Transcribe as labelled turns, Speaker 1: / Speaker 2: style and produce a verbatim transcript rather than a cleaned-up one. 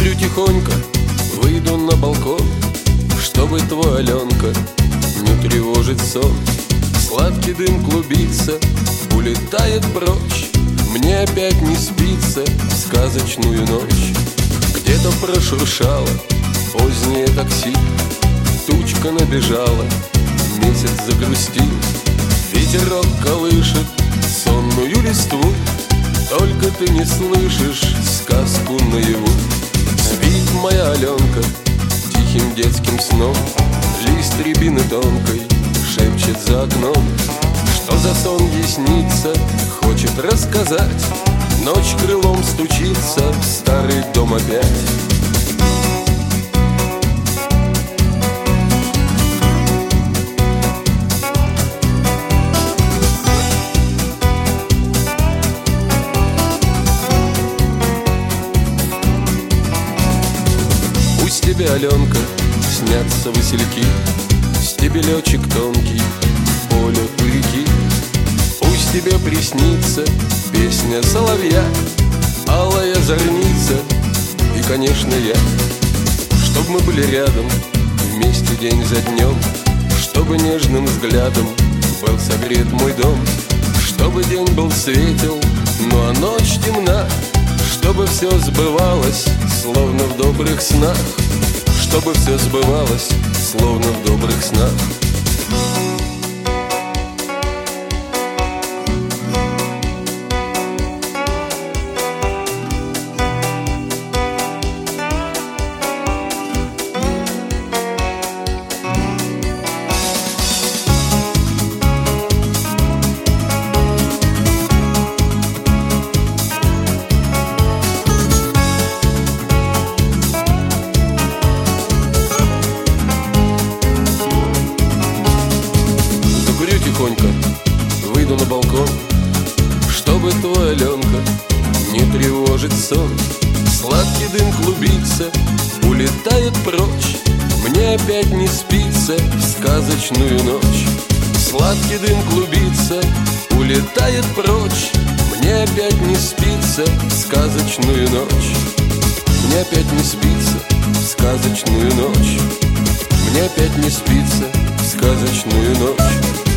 Speaker 1: Закурю тихонько, выйду на балкон, чтобы твой, Аленка, не тревожить сон. Сладкий дым клубится, улетает прочь, мне опять не спится в сказочную ночь. Где-то прошуршало позднее такси, тучка набежала, месяц загрустил. Ветерок колышет сонную листву, только ты не слышишь сказку наяву. Спит моя Аленка тихим детским сном, лист рябины тонкой шепчет за окном. Что за сон ей снится, хочет рассказать. Ночь крылом стучится в старый дом опять. Пусть тебе, Аленка, снятся васильки, стебелечек тонкий, поле у реки. Пусть тебе приснится песня соловья, алая зорница и, конечно, я. Чтоб мы были рядом вместе день за днем, чтобы нежным взглядом был согрет мой дом, чтобы день был светел, ну а ночь темна, чтобы все сбывалось, словно в добрых снах, чтобы все сбывалось, словно в добрых снах. Тихонько выйду на балкон, чтобы твой, Аленка, не тревожить сон. Сладкий дым клубится, улетает прочь, мне опять не спится в сказочную ночь. Сладкий дым клубится, улетает прочь, мне опять не спится в сказочную ночь. Мне опять не спится в сказочную ночь. Мне опять не спится в сказочную ночь.